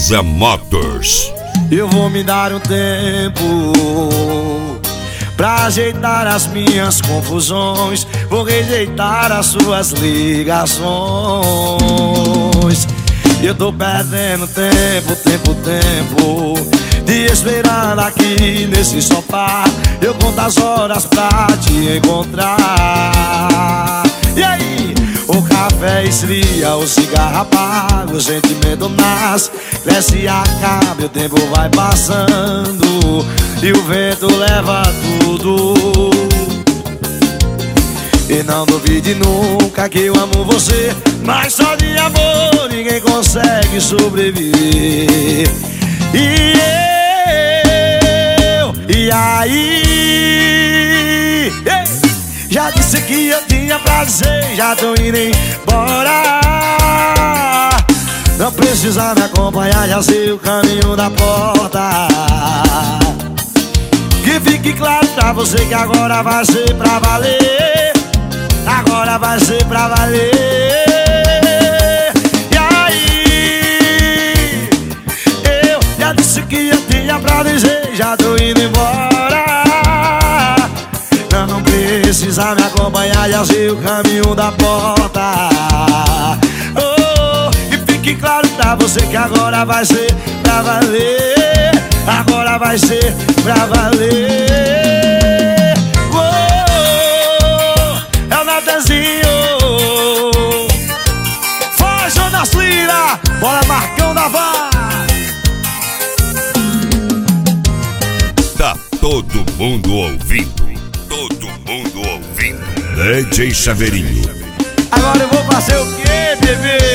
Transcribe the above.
Cisa Motors. Eu vou me dar um tempo pra ajeitar as minhas confusões. Vou rejeitar as suas ligações. Eu tô perdendo tempo de esperar aqui nesse sofá. Eu conto as horas pra te encontrar. E aí? O café esfria, o cigarro apaga, o sentimento nasce, cresce e acaba, e o tempo vai passando e o vento leva tudo. E não duvide nunca que eu amo você, mas só de amor ninguém consegue sobreviver. E aí? Já disse que eu tinha pra dizer, já tô indo embora. Não precisa me acompanhar, já sei o caminho da porta. Que fique claro pra você que agora vai ser pra valer. Agora vai ser pra valer. E aí? Eu já disse que eu tinha pra dizer, já tô indo embora. Não precisa me acompanhar, já sei o caminho da porta. Oh, e fique claro pra você que agora vai ser pra valer. Agora vai ser pra valer. Oh, é o Natanzinho. Faz Jonas Lira, bora Marcão da Vaz. Tá todo mundo ouvindo. Todo mundo ouvindo. DJ Chaveirinho. Agora eu vou fazer o quê, bebê?